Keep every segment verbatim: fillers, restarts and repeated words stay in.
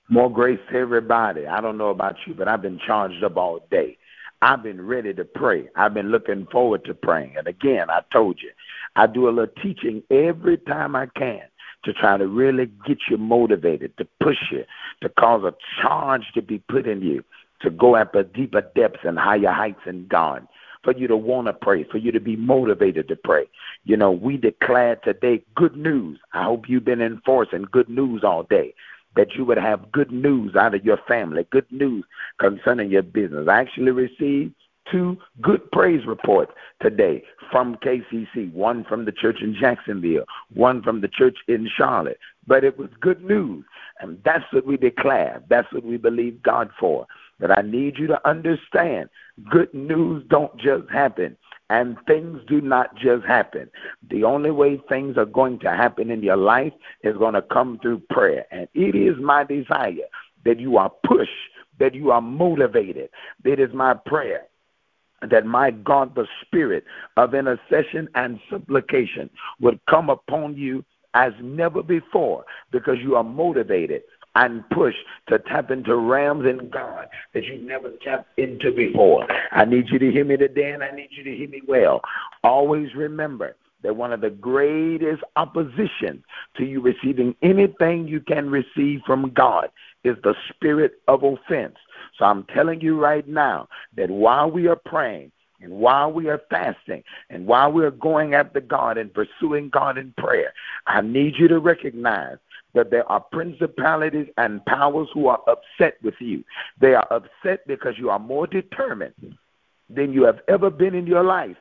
More grace to everybody. I don't know about you, but I've been charged up all day. I've been ready to pray. I've been looking forward to praying. And again, I told you, I do a little teaching every time I can to try to really get you motivated, to push you, to cause a charge to be put in you, to go after deeper depths and higher heights in God, for you to want to pray, for you to be motivated to pray. You know, we declared today good news. I hope you've been enforcing good news all day, that you would have good news out of your family, good news concerning your business. I actually received two good praise reports today from K C C, one from the church in Jacksonville, one from the church in Charlotte. But it was good news, and that's what we declare. That's what we believe God for. But I need you to understand, good news don't just happen, and things do not just happen. The only way things are going to happen in your life is going to come through prayer. And it is my desire that you are pushed, that you are motivated. It is my prayer that my God, the spirit of intercession and supplication would come upon you as never before, because you are motivated and pushed to tap into realms in God that you never tapped into before. I need you to hear me today, and I need you to hear me well. Always remember that one of the greatest opposition to you receiving anything you can receive from God is the spirit of offense. So I'm telling you right now that while we are praying, and while we are fasting, and while we are going after God and pursuing God in prayer, I need you to recognize that there are principalities and powers who are upset with you. They are upset because you are more determined than you have ever been in your life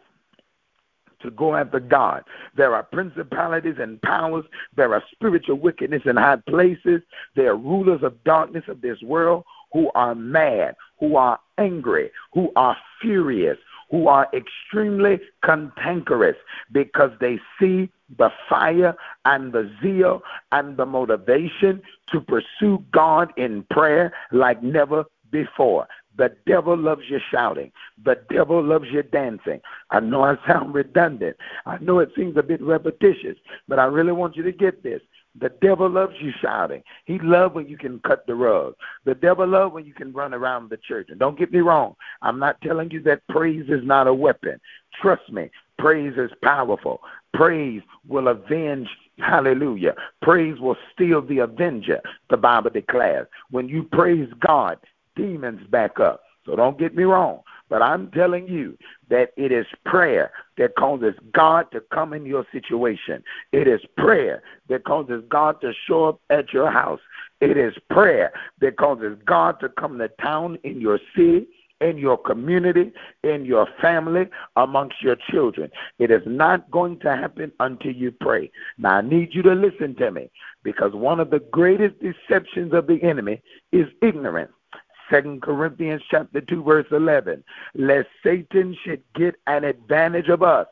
to go after God. There are principalities and powers. There are spiritual wickedness in high places. There are rulers of darkness of this world who are mad, who are angry, who are furious, who are extremely cantankerous because they see the fire and the zeal and the motivation to pursue God in prayer like never before. The devil loves you shouting. The devil loves you dancing. I know I sound redundant. I know it seems a bit repetitious, but I really want you to get this. The devil loves you shouting. He loves when you can cut the rug. The devil loves when you can run around the church. And don't get me wrong, I'm not telling you that praise is not a weapon. Trust me, praise is powerful. Praise will avenge, hallelujah. Praise will steal the avenger, the Bible declares. When you praise God, demons back up. So don't get me wrong. But I'm telling you that it is prayer that causes God to come in your situation. It is prayer that causes God to show up at your house. It is prayer that causes God to come to town in your city, in your community, in your family, amongst your children. It is not going to happen until you pray. Now, I need you to listen to me, because one of the greatest deceptions of the enemy is ignorance. Second Corinthians chapter two, verse eleven, lest Satan should get an advantage of us.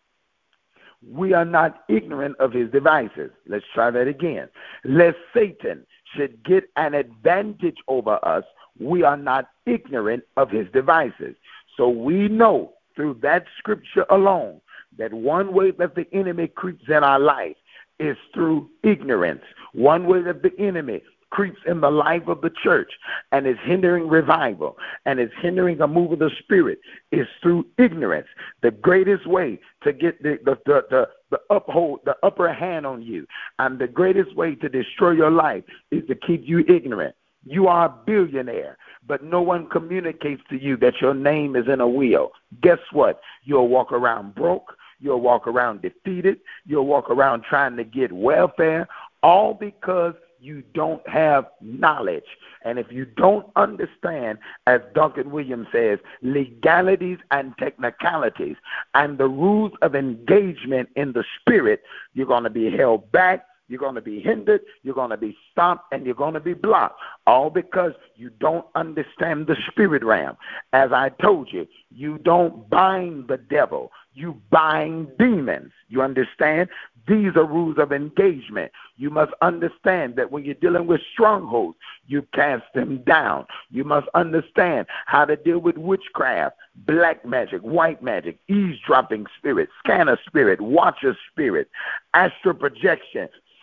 We are not ignorant of his devices. Let's try that again. Lest Satan should get an advantage over us, we are not ignorant of his devices. So we know through that scripture alone that one way that the enemy creeps in our life is through ignorance. One way that the enemy creeps in the life of the church and is hindering revival and is hindering a move of the Spirit is through ignorance. The greatest way to get the, the, the, the, the uphold, the upper hand on you, and the greatest way to destroy your life is to keep you ignorant. You are a billionaire, but no one communicates to you that your name is in a will. Guess what? You'll walk around broke. You'll walk around defeated. You'll walk around trying to get welfare, all because you don't have knowledge. And if you don't understand, as Duncan Williams says, legalities and technicalities and the rules of engagement in the Spirit, you're going to be held back. You're going to be hindered, you're going to be stopped, and you're going to be blocked, all because you don't understand the spirit realm. As I told you, you don't bind the devil, you bind demons. You understand? These are rules of engagement. You must understand that when you're dealing with strongholds, you cast them down. You must understand how to deal with witchcraft, black magic, white magic, eavesdropping spirit, scanner spirit, watcher spirit, astral projection,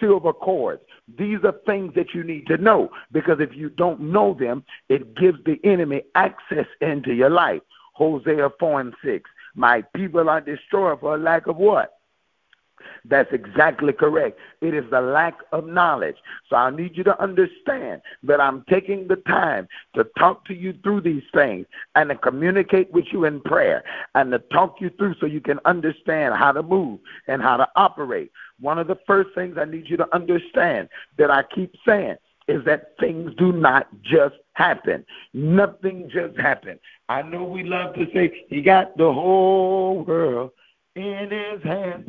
silver cords. These are things that you need to know, because if you don't know them, it gives the enemy access into your life. Hosea four and six. My people are destroyed for a lack of what? That's exactly correct. It is the lack of knowledge. So I need you to understand that I'm taking the time to talk to you through these things and to communicate with you in prayer and to talk you through so you can understand how to move and how to operate. One of the first things I need you to understand that I keep saying is that things do not just happen. Nothing just happened. I know we love to say he got the whole world in his hands.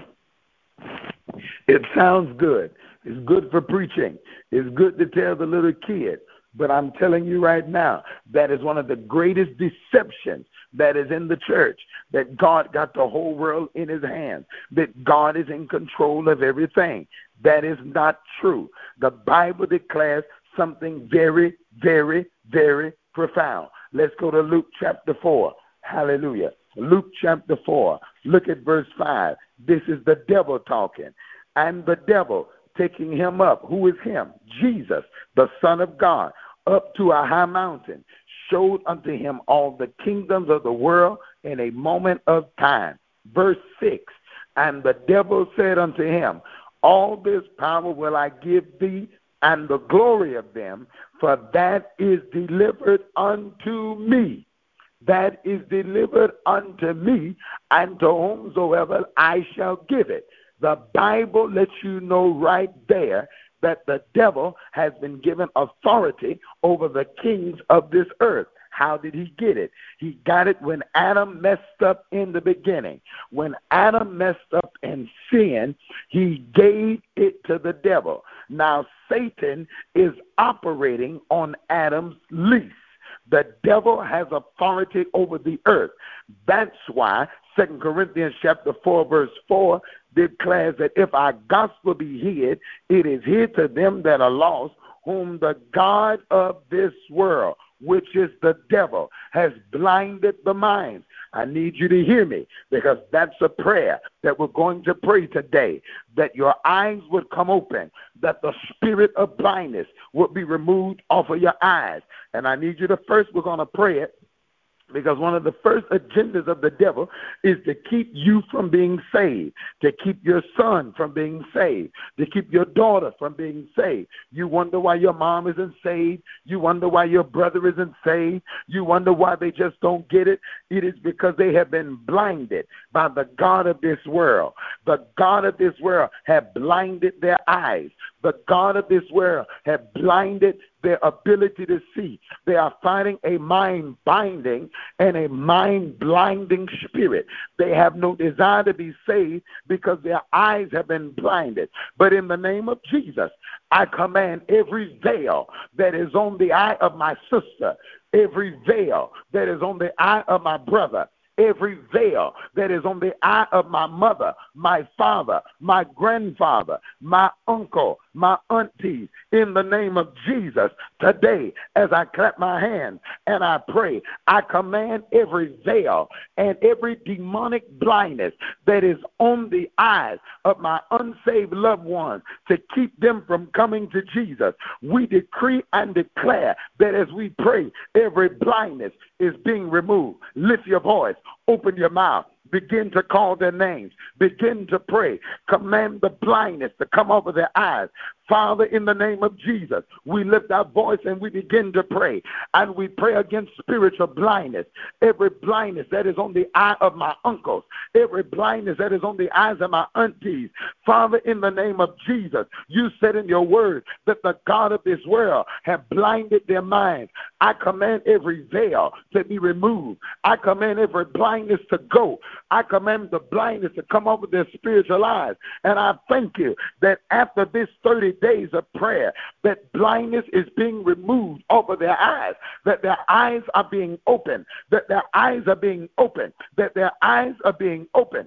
It sounds good. It's good for preaching. It's good to tell the little kid. But I'm telling you right now, that is one of the greatest deceptions that is in the church, that God got the whole world in his hands, that God is in control of everything. That is not true. The Bible declares something very, very, very profound. Let's go to Luke chapter four. Hallelujah. Luke chapter four. Look at verse five. This is the devil talking. And the devil taking him up. Who is him? Jesus, the Son of God, up to a high mountain, showed unto him all the kingdoms of the world in a moment of time. Verse six. And the devil said unto him, all this power will I give thee, and the glory of them, for that is delivered unto me. That is delivered unto me, and to whomsoever I shall give it. The Bible lets you know right there that the devil has been given authority over the kings of this earth. How did he get it? He got it when Adam messed up in the beginning. When Adam messed up and sinned, he gave it to the devil. Now Satan is operating on Adam's lease. The devil has authority over the earth. That's why Second Corinthians chapter four, verse four declares that if our gospel be hid, it is hid to them that are lost, whom the God of this world, which is the devil, has blinded the minds. I need you to hear me, because that's a prayer that we're going to pray today, that your eyes would come open, that the spirit of blindness would be removed off of your eyes. And I need you to first, we're going to pray it, because one of the first agendas of the devil is to keep you from being saved, to keep your son from being saved, to keep your daughter from being saved. You wonder why your mom isn't saved. You wonder why your brother isn't saved. You wonder why they just don't get it. It is because they have been blinded by the God of this world. The God of this world have blinded their eyes. The God of this world have blinded their ability to see. They are fighting a mind binding and a mind blinding spirit. They have no desire to be saved because their eyes have been blinded. But in the name of Jesus, I command every veil that is on the eye of my sister, every veil that is on the eye of my brother, every veil that is on the eye of my mother, my father, my grandfather, my uncle, my aunties, in the name of Jesus, today, as I clap my hands and I pray, I command every veil and every demonic blindness that is on the eyes of my unsaved loved ones to keep them from coming to Jesus. We decree and declare that as we pray, every blindness is being removed. Lift your voice, open your mouth. Begin to call their names. Begin to pray. Command the blindness to come over their eyes. Father, in the name of Jesus, we lift our voice and we begin to pray. And we pray against spiritual blindness. Every blindness that is on the eye of my uncles. Every blindness that is on the eyes of my aunties. Father, in the name of Jesus, you said in your word that the God of this world have blinded their minds. I command every veil to be removed. I command every blindness to go. I command the blindness to come over their spiritual eyes. And I thank you that after this thirty days of prayer, that blindness is being removed over their eyes, that their eyes are being opened, that their eyes are being opened, that their eyes are being opened.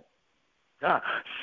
I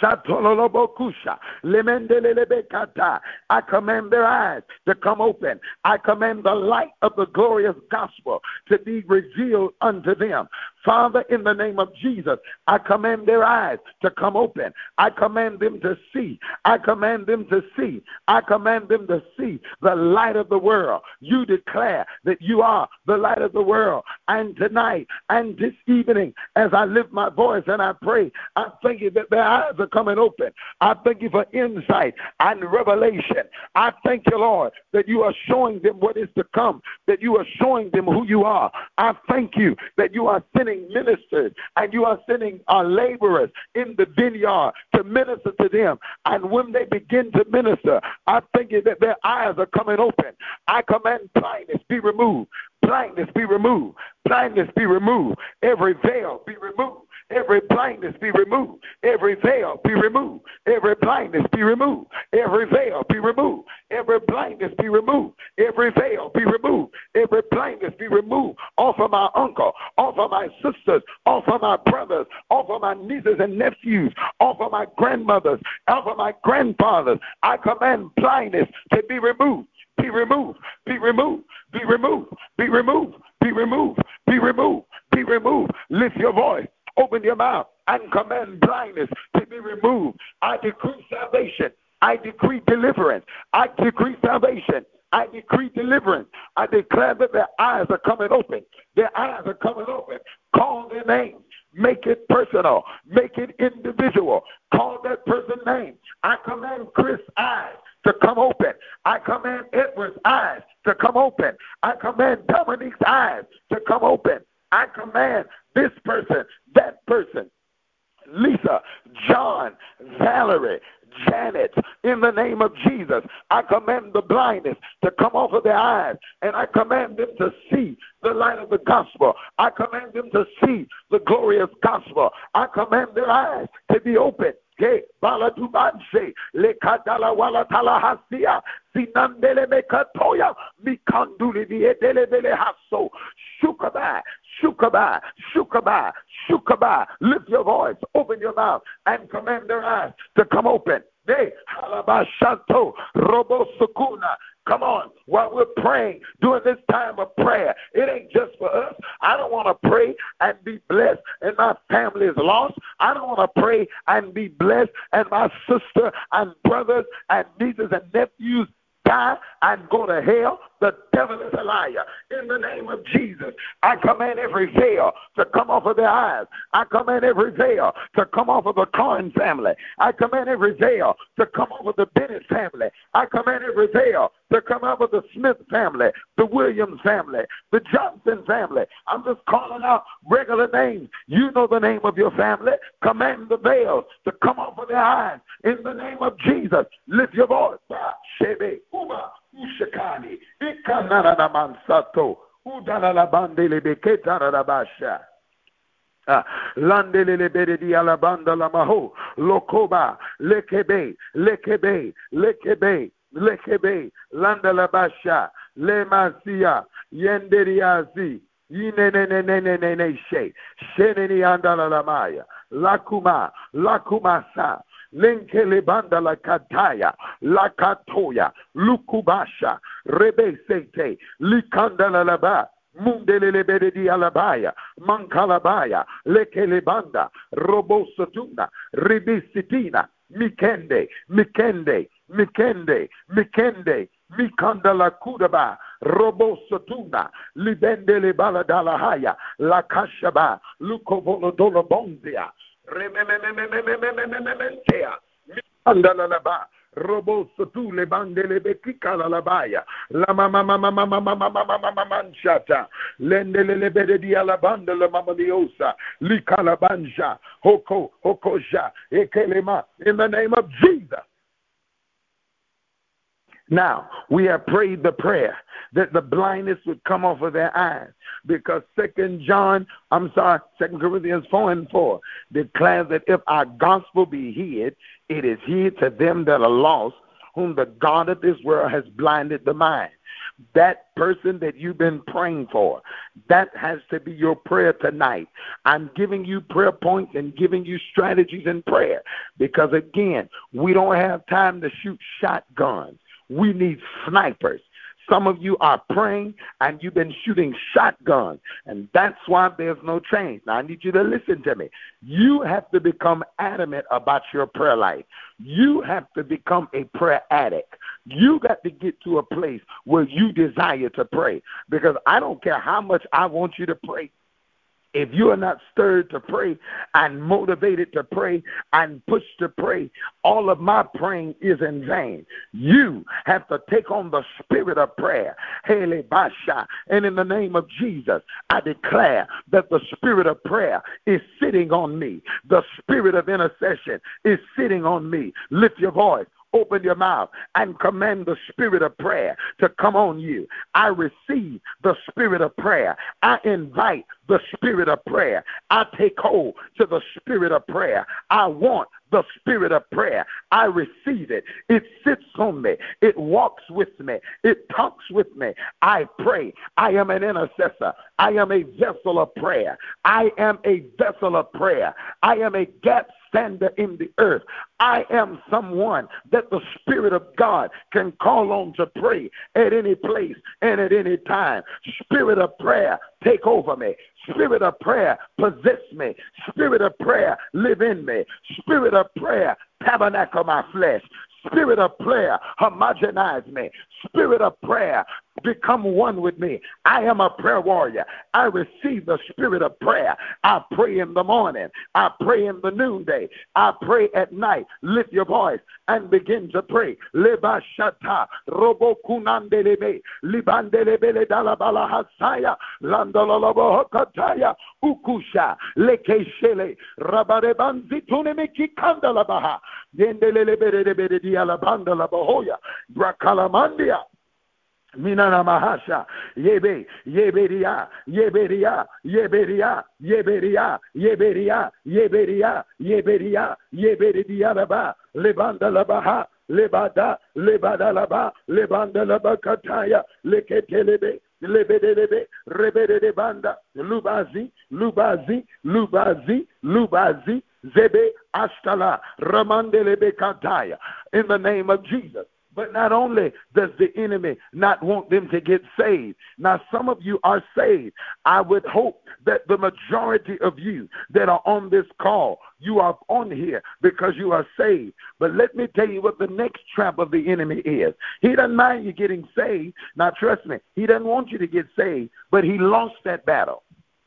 command their eyes to come open. I command the light of the glorious gospel to be revealed unto them. Father, in the name of Jesus, I command their eyes to come open. I command them to see. I command them to see. I command them to see the light of the world. You declare that you are the light of the world. And tonight and this evening, as I lift my voice and I pray, I thank you that their eyes are coming open. I thank you for insight and revelation. I thank you, Lord, that you are showing them what is to come, that you are showing them who you are. I thank you that you are sending ministers and you are sending our laborers in the vineyard to minister to them. And when they begin to minister, I thank you that their eyes are coming open. I command blindness be removed. Blindness be removed. Blindness be removed. Every veil be removed. Every blindness be removed. Every veil be removed. Every blindness be removed. Every veil be removed. Every blindness be removed. Every veil be removed. Every blindness be removed off of my uncle, off of my sisters, off of my brothers, off of my nieces and nephews, off of my grandmothers, off of my grandfathers. I command blindness to be removed. Be removed, be removed, be removed, be removed, be removed, be removed, be removed. Lift your voice, open your mouth, and command blindness to be removed. I decree salvation. I decree deliverance. I decree salvation. I decree deliverance. I declare that their eyes are coming open. Their eyes are coming open. Call their names. Make it personal. Make it individual. Call that person's name. I command Chris' eyes to come open. I command Edward's eyes to come open. I command Dominique's eyes to come open. I command this person, that person, Lisa, John, Valerie, Janet, in the name of Jesus, I command the blindness to come off of their eyes, and I command them to see the light of the gospel. I command them to see the glorious gospel. I command their eyes to be open. Ke balatubanse le kadala wala talahasia sinandele mekatoya mikanduli viedele vele haso shukaba shukaba shukaba shukaba. Lift your voice, open your mouth, and command their eyes to come open. De halabashanto robo sukuna. Come on, while we're praying during this time of prayer, it ain't just for us. I don't want to pray and be blessed and my family is lost. I don't want to pray and be blessed and my sister and brothers and nieces and nephews die and go to hell. The devil is a liar. In the name of Jesus, I command every veil to come off of their eyes. I command every veil to come off of the Cohen family. I command every veil to come off of the Bennett family. I command every veil to come off of the Smith family, the Williams family, the Johnson family. I'm just calling out regular names. You know the name of your family. Command the veils to come off of their eyes. In the name of Jesus, lift your voice. Shebe, Uma, Ushakani, Ikanana Mansato, Udala Bandele Beketana Rabasha. Landele Bededi Alabanda Lamaho, Lokoba, Lekebe, Lekebe, Lekebe, Lekebe, Landalabasha, Lemasia, Yenderiazi, Yinene She, Sheneni Andala Lamaya, Lakuma, Lakumasa. Lenkele banda la kataya, la katoya, lukubasha, rebe sete, likanda la laba, mundele lebede di alabaya, mankalabaya, lekele banda, robo sotuna, ribisitina, mikende, mikende, mikende, mikende, mikanda la kudaba, robo sotuna, libende le baladalahaya, la kashaba, lukovolo dolobonzia. Rememememememememememememea. Andalalaba. Robo sotu le bandele bekika la labaya. La mama mama mama mama mama mama manchata. Lendele le bede di alabanda la mama diosa. Likalabanja. Hoko hokoja. Ekelema. In the name of Jesus. Now, we have prayed the prayer that the blindness would come off of their eyes, because Second John, I'm sorry, Second Corinthians four and four declares that if our gospel be hid, it is hid to them that are lost, whom the God of this world has blinded the mind. That person that you've been praying for, that has to be your prayer tonight. I'm giving you prayer points and giving you strategies in prayer, because again, we don't have time to shoot shotguns. We need snipers. Some of you are praying and you've been shooting shotguns, and that's why there's no change. Now, I need you to listen to me. You have to become adamant about your prayer life. You have to become a prayer addict. You got to get to a place where you desire to pray, because I don't care how much I want you to pray. If you are not stirred to pray and motivated to pray and pushed to pray, all of my praying is in vain. You have to take on the spirit of prayer. Hele Basha. And in the name of Jesus, I declare that the spirit of prayer is sitting on me. The spirit of intercession is sitting on me. Lift your voice. Open your mouth and command the spirit of prayer to come on you. I receive the spirit of prayer. I invite the spirit of prayer. I take hold to the spirit of prayer. I want the spirit of prayer. I receive it. It sits on me. It walks with me. It talks with me. I pray. I am an intercessor. I am a vessel of prayer. I am a vessel of prayer. I am a gap stander in the earth. I am someone that the Spirit of God can call on to pray at any place and at any time. Spirit of prayer, take over me. Spirit of prayer, possess me. Spirit of prayer, live in me. Spirit of prayer, tabernacle my flesh. Spirit of prayer, homogenize me. Spirit of prayer, become one with me. I am a prayer warrior. I receive the spirit of prayer. I pray in the morning. I pray in the noonday. I pray at night. Lift your voice and begin to pray. Leba shata, robo kunandelebe, libandelebele dalabala hasaya, landololobo hokataya, ukusha, lekeshele, rabarebanzi tunemeki kandalabaha, yendelelebere dialabanda labahoya, brakalamandia. Minana Mahasha, Yebe, Yeberia, Yeberia, Yeberia, Yeberia, Yeberia, Yeberia, Yeberia, Yeberia Laba, Lebanda Labaha, Lebada, Lebada Laba, Lebanda Labakataya, Leketelebe, Lebedelebe, Rebede Banda, Lubazi, Lubazi, Lubazi, Lubazi, Zebe Ashtala, Ramandelebe Kataya, in the name of Jesus. But not only does the enemy not want them to get saved. Now, some of you are saved. I would hope that the majority of you that are on this call, you are on here because you are saved. But let me tell you what the next trap of the enemy is. He doesn't mind you getting saved. Now, trust me, he doesn't want you to get saved, but he lost that battle.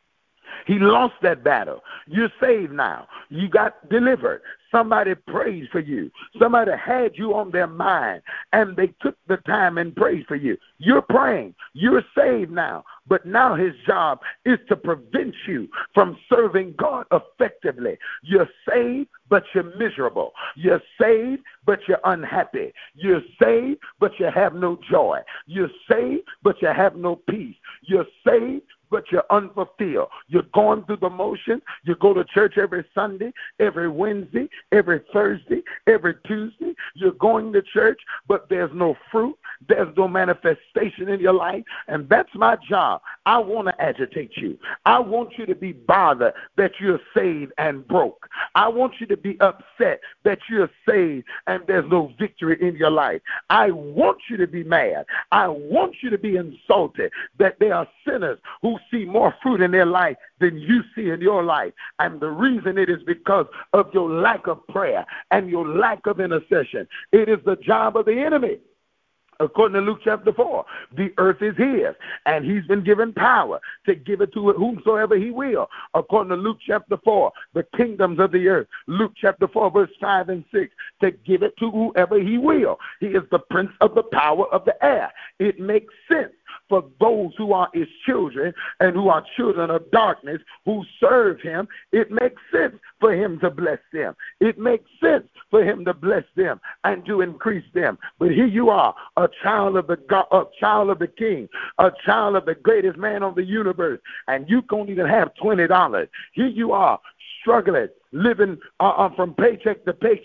He lost that battle. You're saved now. You got delivered. Somebody prayed for you. Somebody had you on their mind, and they took the time and prayed for you. You're praying. You're saved now. But now his job is to prevent you from serving God effectively. You're saved, but you're miserable. You're saved, but you're unhappy. You're saved, but you have no joy. You're saved, but you have no peace. You're saved, but you're unfulfilled. You're going through the motions. You go to church every Sunday, every Wednesday, every Thursday, every Tuesday. You're going to church, but there's no fruit. There's no manifestation in your life. And that's my job. I want to agitate you. I want you to be bothered that you're saved and broke. I want you to be upset that you're saved and there's no victory in your life. I want you to be mad. I want you to be insulted that there are sinners who see more fruit in their life than you see in your life. And the reason it is because of your lack of prayer and your lack of intercession. It is the job of the enemy. According to Luke chapter four, the earth is his, and he's been given power to give it to whomsoever he will. According to Luke chapter four, the kingdoms of the earth, Luke chapter four, verse five and six, to give it to whoever he will. He is the prince of the power of the air. It makes sense for those who are his children and who are children of darkness who serve him. It makes sense for him to bless them. It makes sense for him to bless them and to increase them. But here you are, a child of the God, a child of the King, a child of the greatest man on the universe, and you don't even have twenty dollars. Here you are, struggling, living uh, uh, from paycheck to paycheck.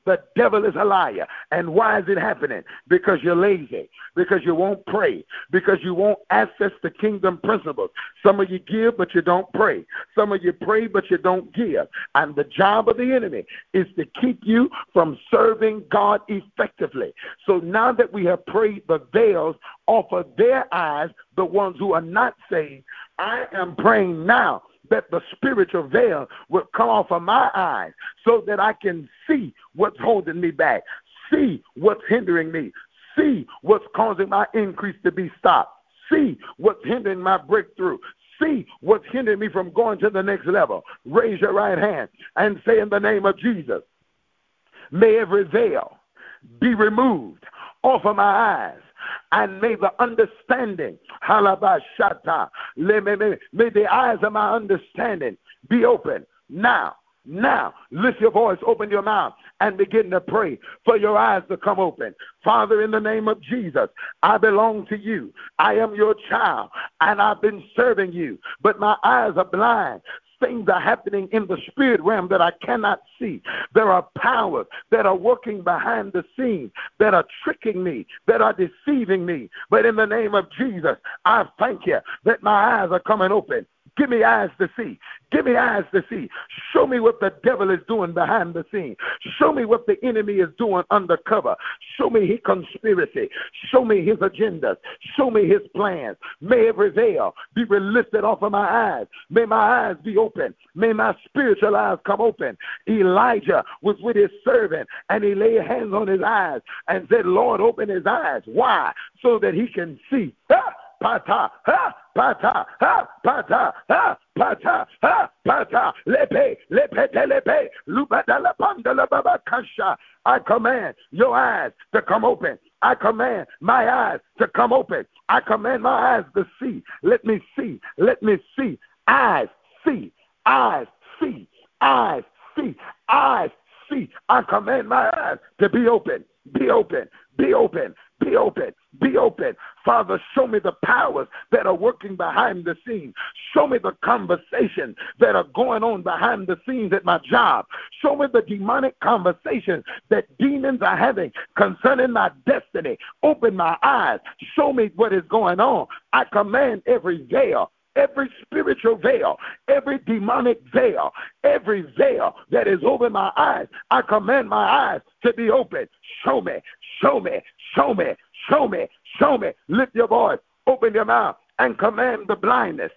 The devil is a liar. And why is it happening? Because you're lazy, because you won't pray, because you won't access the kingdom principles. Some of you give, but you don't pray. Some of you pray, but you don't give. And the job of the enemy is to keep you from serving God effectively. So now that we have prayed the veils off of their eyes, the ones who are not saved, I am praying now that the spiritual veil will come off of my eyes so that I can see what's holding me back, see what's hindering me, see what's causing my increase to be stopped, see what's hindering my breakthrough, see what's hindering me from going to the next level. Raise your right hand and say, in the name of Jesus, may every veil be removed off of my eyes. And may the understanding, halabashata, may the eyes of my understanding be open now. Now, lift your voice, open your mouth, and begin to pray for your eyes to come open. Father, in the name of Jesus, I belong to you. I am your child, and I've been serving you, but my eyes are blind. Things are happening in the spirit realm that I cannot see. There are powers that are working behind the scenes, that are tricking me, that are deceiving me. But in the name of Jesus, I thank you that my eyes are coming open. Give me eyes to see. Give me eyes to see. Show me what the devil is doing behind the scene. Show me what the enemy is doing undercover. Show me his conspiracy. Show me his agendas. Show me his plans. May every veil be lifted off of my eyes. May my eyes be open. May my spiritual eyes come open. Elijah was with his servant, and he laid hands on his eyes and said, Lord, open his eyes. Why? So that he can see. Ah! Pata, ha, pata, ha, pata, ha, pata, ha, pata, lepe, lepe, lepe, lubadala pandala babakasha. I command your eyes to come open. I command my eyes to come open. I command my eyes to see. Let me see. Let me see. Eyes see. Eyes see. Eyes see. Eyes see. I command my eyes to be open. Be open. Be open. Be open. Be open. Father, show me the powers that are working behind the scenes. Show me the conversations that are going on behind the scenes at my job. Show me the demonic conversations that demons are having concerning my destiny. Open my eyes. Show me what is going on. I command every veil, every spiritual veil, every demonic veil, every veil that is over my eyes, I command my eyes to be open. Show me, show me, show me, show me, show me. Lift your voice, open your mouth, and command the blindness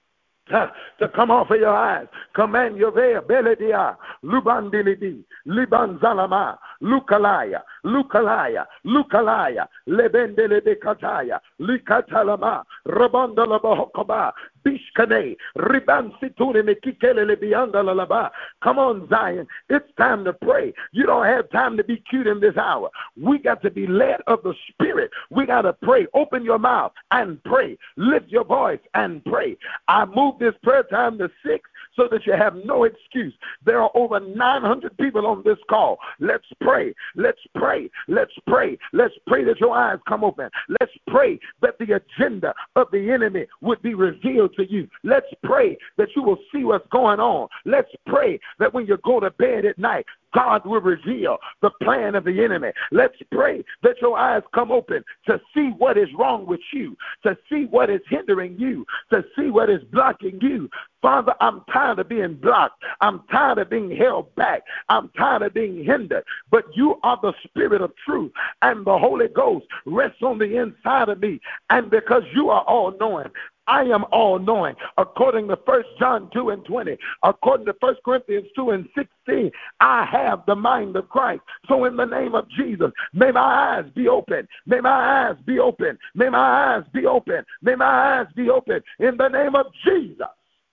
to come off of your eyes. Command your veil. Beledia, Lubandilidi, Libanzalama, Lukalaya, Lukalaya, Lukalaya, Lebendelebe Kataya, Likatalama, Rabandalabahokoba, Bishkane, Ribansitune Mekikele Biandalalaba. Come on, Zion. It's time to pray. You don't have time to be cute in this hour. We got to be led of the Spirit. We got to pray. Open your mouth and pray. Lift your voice and pray. I move this prayer time to six so that you have no excuse. There are over nine hundred people on this call. Let's pray. Let's pray. Let's pray. Let's pray that your eyes come open. Let's pray that the agenda of the enemy would be revealed to you. Let's pray that you will see what's going on. Let's pray that when you go to bed at night, God will reveal the plan of the enemy. Let's pray that your eyes come open to see what is wrong with you, to see what is hindering you, to see what is blocking you. Father, I'm tired of being blocked. I'm tired of being held back. I'm tired of being hindered. But you are the Spirit of truth, and the Holy Ghost rests on the inside of me. And because you are all-knowing, I am all-knowing. According to First John two and twenty, according to First Corinthians two and sixteen, I have the mind of Christ. So in the name of Jesus, may my eyes be open. May my eyes be open. May my eyes be open. May my eyes be open. In the name of Jesus.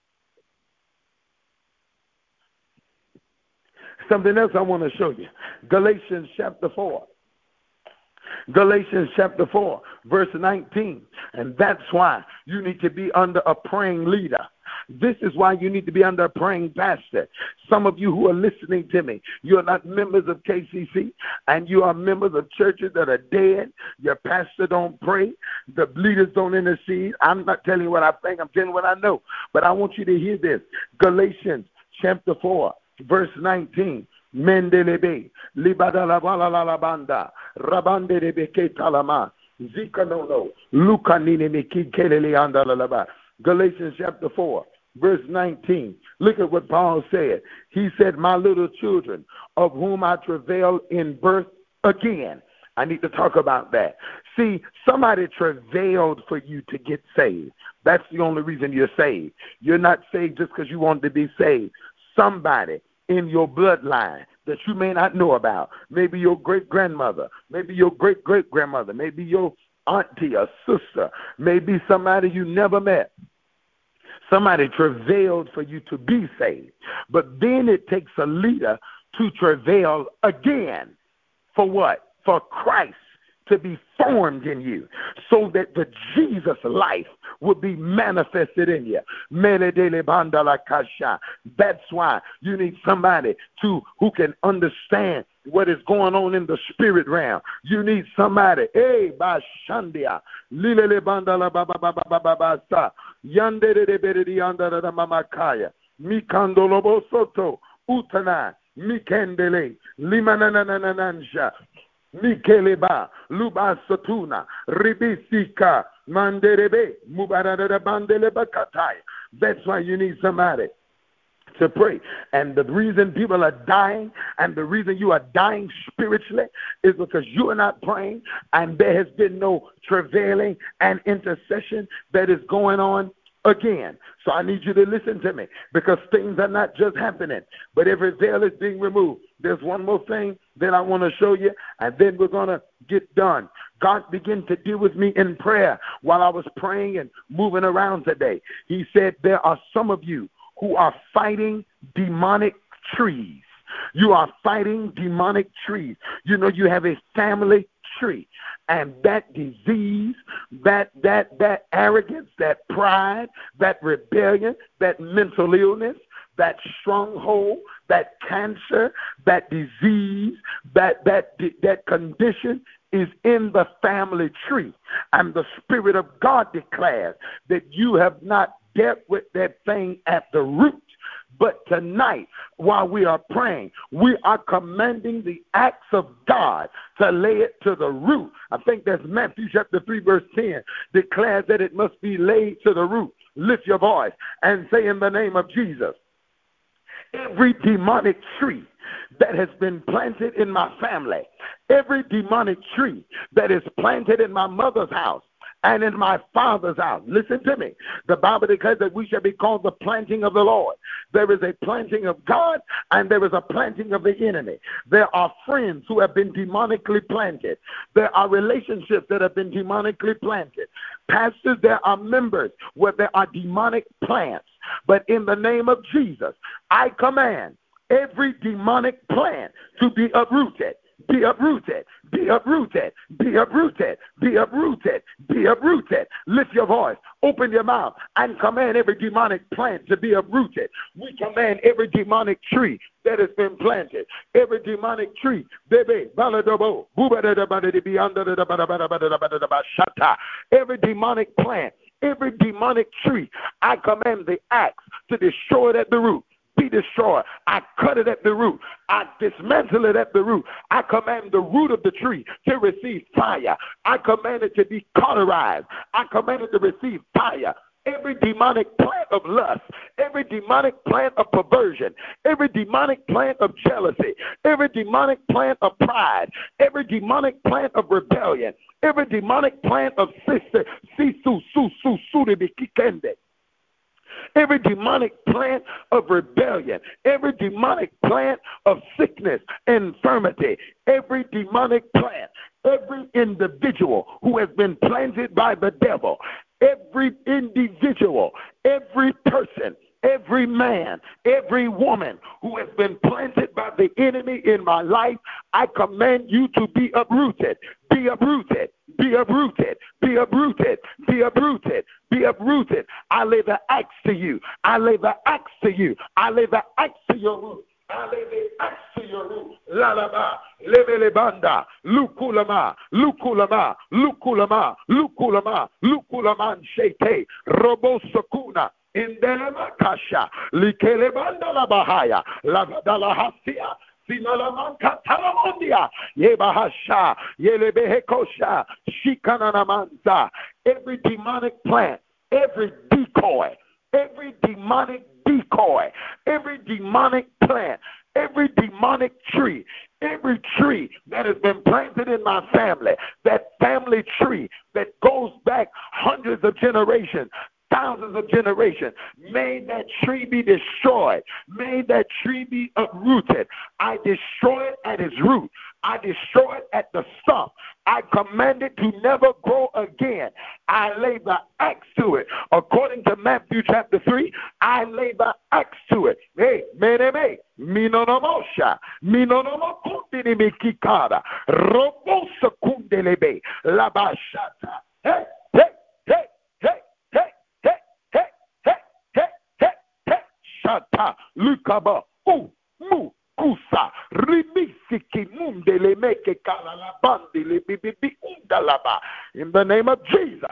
Something else I want to show you. Galatians chapter four. Galatians chapter four, verse nineteen. And that's why you need to be under a praying leader. This is why you need to be under a praying pastor. Some of you who are listening to me, you're not members of K C C, and you are members of churches that are dead. Your pastor don't pray. The leaders don't intercede. I'm not telling you what I think. I'm telling you what I know. But I want you to hear this. Galatians chapter four, verse nineteen. Mendelebe, Libadala Valala Banda, Rabandelebe Ketalama, Zikanono, Lukanine Miki Kelele Andalaba. Galatians chapter four, verse nineteen. Look at what Paul said. He said, my little children, of whom I travail in birth again. I need to talk about that. See, somebody travailed for you to get saved. That's the only reason you're saved. You're not saved just because you want to be saved. Somebody in your bloodline that you may not know about, maybe your great-grandmother, maybe your great-great-grandmother, maybe your auntie or sister, maybe somebody you never met. Somebody travailed for you to be saved. But then it takes a leader to travail again. For what? For Christ to be formed in you, so that the Jesus life will be manifested in you. That's why you need somebody to who can understand what is going on in the spirit realm. You need somebody, hey, Bashandia, Lilele Bandala Baba Baba Baba Sa, Yandere de Beredi Andara Mamakaya, Mikandolobo Soto, Utana, Mikendele, Limanananansha. Mikeleba, Luba Satuna, Ribisika, Manderebe, Mubarada Bandeleba Katai. That's why you need somebody to pray. And the reason people are dying and the reason you are dying spiritually is because you are not praying and there has been no travailing and intercession that is going on again. So I need you to listen to me, because things are not just happening, but every veil is being removed. There's one more thing that I want to show you, and then we're going to get done. God began to deal with me in prayer while I was praying and moving around today. He said, there are some of you who are fighting demonic trees. You are fighting demonic trees. You know, you have a family tree, and that disease, that that that arrogance, that pride, that rebellion, that mental illness, that stronghold, that cancer, that disease, that that that condition is in the family tree. And the Spirit of God declares that you have not dealt with that thing at the root. But tonight, while we are praying, we are commanding the acts of God to lay it to the root. I think that's Matthew chapter three, verse ten, declares that it must be laid to the root. Lift your voice and say, in the name of Jesus, every demonic tree that has been planted in my family, every demonic tree that is planted in my mother's house and in my father's house. Listen to me. The Bible declares that we shall be called the planting of the Lord. There is a planting of God and there is a planting of the enemy. There are friends who have been demonically planted. There are relationships that have been demonically planted. Pastors, there are members where there are demonic plants. But in the name of Jesus, I command every demonic plant to be uprooted. Be uprooted, be uprooted, be uprooted, be uprooted, be uprooted. Lift your voice, open your mouth, and command every demonic plant to be uprooted. We command every demonic tree that has been planted, every demonic tree, baby, every demonic plant, every demonic tree, I command the axe to destroy it at the root. Be destroyed. I cut it at the root. I dismantle it at the root. I command the root of the tree to receive fire. I command it to be cauterized. I command it to receive fire. Every demonic plant of lust, every demonic plant of perversion, every demonic plant of jealousy, every demonic plant of pride, every demonic plant of rebellion, every demonic plant of sister, sisu, su, su, su, de bikikende. Every demonic plant of rebellion, every demonic plant of sickness, infirmity, every demonic plant, every individual who has been planted by the devil, every individual, every person, every man, every woman who has been planted by the enemy in my life, I command you to be uprooted, be uprooted, be uprooted, be uprooted, be uprooted, be uprooted. I lay the axe to you. I lay the axe to you. I lay the axe to your root. I lay the axe to your root. Lalaba, lebelebanda, lukulama, lukulama, lukulama, lukulama, lukulaman shete, robosakuna. In the Makasha, Likelebanda la Bahaya, Lavadala Hasia, Sinalamanka Talamondia, Yebahasha, Yelebehekosha, Shikananamanza. Every demonic plant, every decoy, every demonic decoy, every demonic plant, every demonic tree, every tree that has been planted in my family, that family tree that goes back hundreds of generations, thousands of generations, may that tree be destroyed. May that tree be uprooted. I destroy it at its root. I destroy it at the stump. I command it to never grow again. I lay the axe to it. According to Matthew chapter three, I lay the axe to it. Hey, meneme, minonomosha, minonomokundinimikikada, robosa kundelebe, labashata. Hey, hey, hey, hey, hey, hey, hey, hey, hey, hey, hey, shata, lukaba, ooh, moo. Kusa rimisiki mundele meke kalalabandele bibibi undalaba. In the name of Jesus.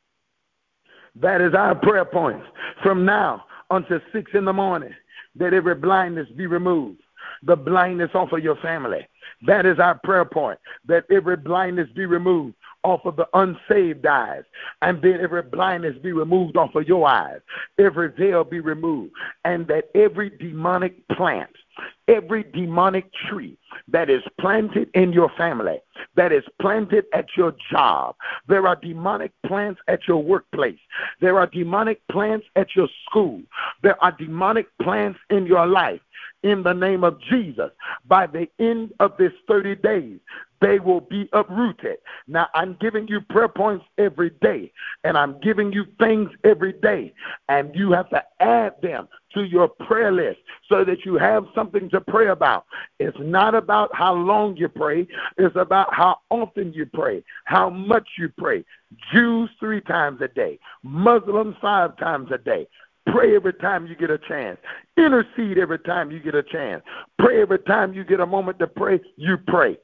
That is our prayer points from now until six in the morning, that every blindness be removed, the blindness off of your family. That is our prayer point, that every blindness be removed off of the unsaved eyes, and then every blindness be removed off of your eyes, every veil be removed, and that every demonic plant, every demonic tree that is planted in your family, that is planted at your job, there are demonic plants at your workplace, there are demonic plants at your school, there are demonic plants in your life. In the name of Jesus, by the end of this thirty days, they will be uprooted. Now, I'm giving you prayer points every day, and I'm giving you things every day, and you have to add them to your prayer list so that you have something to pray about. It's not about how long you pray. It's about how often you pray, how much you pray. Jews three times a day, Muslims five times a day. Pray every time you get a chance. Intercede every time you get a chance. Pray every time you get a moment to pray, you pray.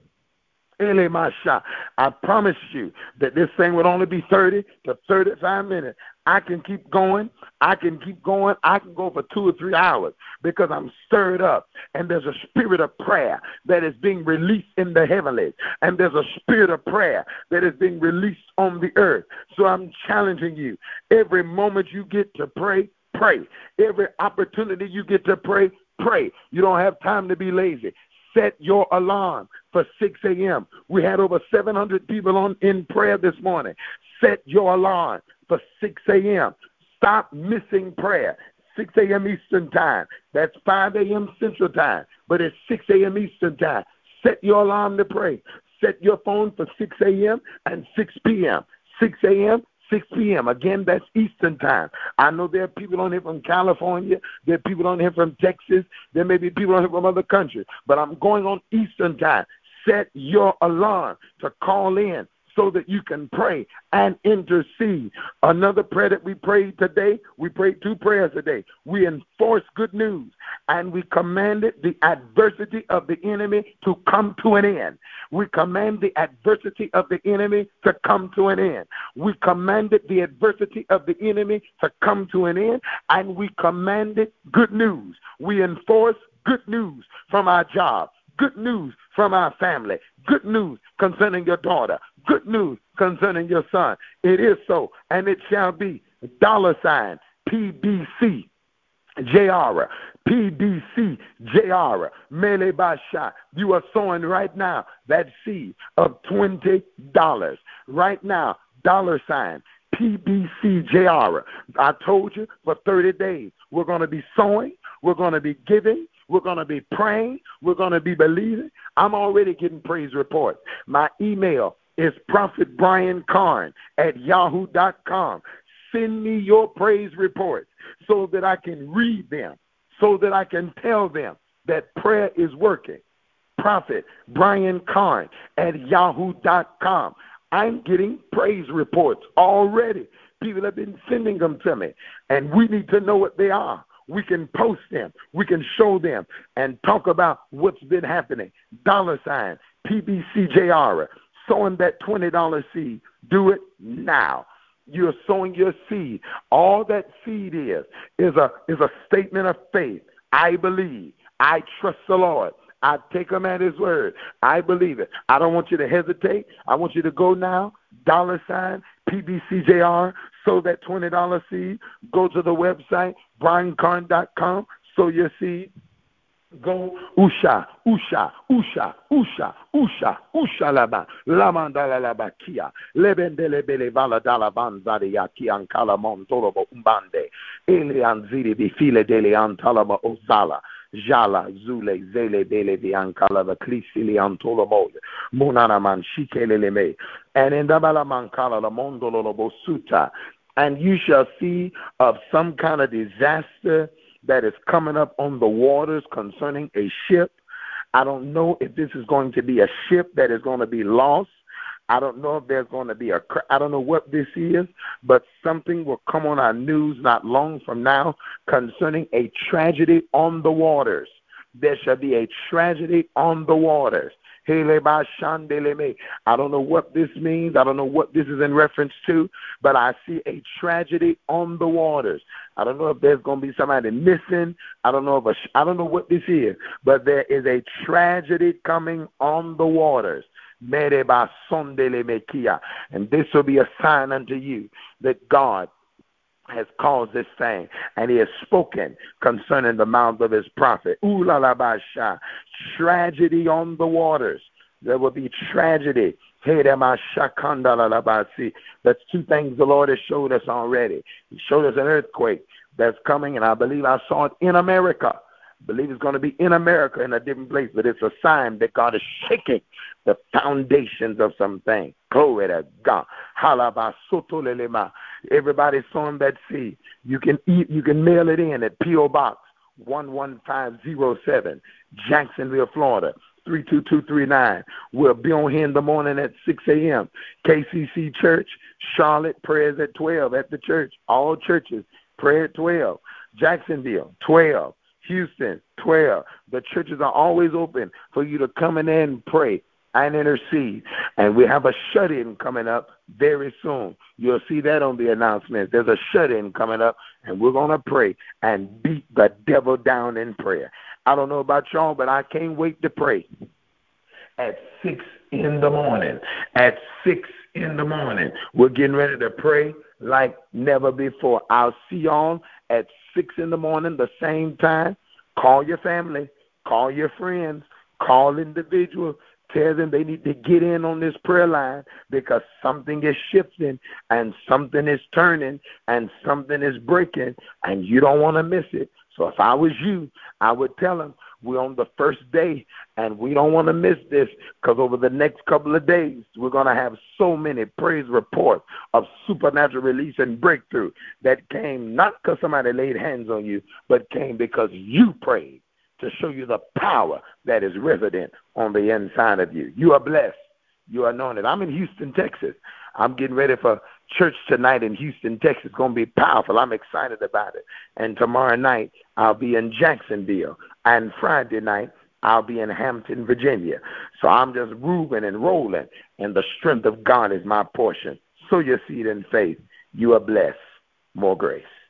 I promise you that this thing would only be thirty to thirty-five minutes. I can keep going. I can keep going. I can go for two or three hours because I'm stirred up. And there's a spirit of prayer that is being released in the heavenlies. And there's a spirit of prayer that is being released on the earth. So I'm challenging you. Every moment you get to pray, pray. Every opportunity you get to pray, pray. You don't have time to be lazy. Set your alarm for six a.m. We had over seven hundred people on in prayer this morning. Set your alarm for six a.m. Stop missing prayer. six a.m. Eastern Time. That's five a.m. Central Time, but it's six a.m. Eastern Time. Set your alarm to pray. Set your phone for six a.m. and six p.m. six a.m., six p.m. Again, that's Eastern Time. I know there are people on here from California. There are people on here from Texas. There may be people on here from other countries. But I'm going on Eastern Time. Set your alarm to call in so that you can pray and intercede. Another prayer that we prayed today, we prayed two prayers today. We enforce good news, and we commanded the adversity of the enemy to come to an end. We command the adversity of the enemy to come to an end. We commanded the adversity of the enemy to come to an end, and we commanded good news. We enforce good news from our job, good news from our family, good news concerning your daughter, good news concerning your son. It is so, and it shall be. Dollar sign P B C J R, P B C J R, Mele Basha. You are sowing right now that seed of twenty dollars. Right now, dollar sign P B C J R. I told you for thirty days, we're going to be sowing, we're going to be giving, we're going to be praying, we're going to be believing. I'm already getting praise reports. My email is prophet brian carn at yahoo dot com. Send me your praise reports so that I can read them, so that I can tell them that prayer is working. Prophet Brian Carn at yahoo dot com. I'm getting praise reports already. People have been sending them to me, and we need to know what they are. We can post them. We can show them and talk about what's been happening. Dollar sign P B C J R. Sowing that twenty dollars seed. Do it now. You're sowing your seed. All that seed is is a is a statement of faith. I believe. I trust the Lord. I take him at his word. I believe it. I don't want you to hesitate. I want you to go now, dollar sign, P B C J R, sow that twenty dollars seed. Go to the website, brian carn dot com, sow your seed. Go, Usha, Usha, Usha, Usha, Usha, Usha laba, Lamandala laba kia, Lebendele bele valadala banzadi yaki ankala montolobo umbande, Elian zidi bifile dele antalama ozala, Jala zule zele bele viankala the clisili antolomo, Munana man shikelele, and in Dabala mankala la mondolo bosuta, and you shall see of some kind of disaster that is coming up on the waters concerning a ship. I don't know if this is going to be a ship that is going to be lost. I don't know if there's going to be a, I don't know what this is, but something will come on our news not long from now concerning a tragedy on the waters. There shall be a tragedy on the waters. I don't know what this means. I don't know what this is in reference to, but I see a tragedy on the waters. I don't know if there's going to be somebody missing. I don't know if a, I don't know what this is, but there is a tragedy coming on the waters. And this will be a sign unto you that God has caused this thing, and he has spoken concerning the mouth of his prophet. Ooh la la ba sha. Tragedy on the waters. There will be tragedy. Hey, that's two things the Lord has showed us already. He showed us an earthquake that's coming, and I believe I saw it in America. I believe it's going to be in America in a different place, but it's a sign that God is shaking the foundations of something. Glory to God. Everybody sowing that seed. You can eat, you can mail it in at P O Box one one five zero seven, Jacksonville, Florida, three two two three nine. We'll be on here in the morning at six a.m. K C C Church, Charlotte, prayers at twelve at the church. All churches, prayer at twelve. Jacksonville, twelve. Houston, twelve. The churches are always open for you to come in there and pray and intercede. And we have a shut-in coming up very soon. You'll see that on the announcement. There's a shut-in coming up, and we're going to pray and beat the devil down in prayer. I don't know about y'all, but I can't wait to pray. At six in the morning, at six in the morning, we're getting ready to pray like never before. I'll see y'all at six in the morning, the same time. Call your family, call your friends, call individuals. Tell them they need to get in on this prayer line because something is shifting and something is turning and something is breaking, and you don't want to miss it. So if I was you, I would tell them we're on the first day and we don't want to miss this, because over the next couple of days, we're going to have so many praise reports of supernatural release and breakthrough that came not because somebody laid hands on you, but came because you prayed, to show you the power that is resident on the inside of you. You are blessed. You are anointed. I'm in Houston, Texas. I'm getting ready for church tonight in Houston, Texas. It's going to be powerful. I'm excited about it. And tomorrow night, I'll be in Jacksonville. And Friday night, I'll be in Hampton, Virginia. So I'm just moving and rolling, and the strength of God is my portion. Sow your seed in faith. You are blessed. More grace.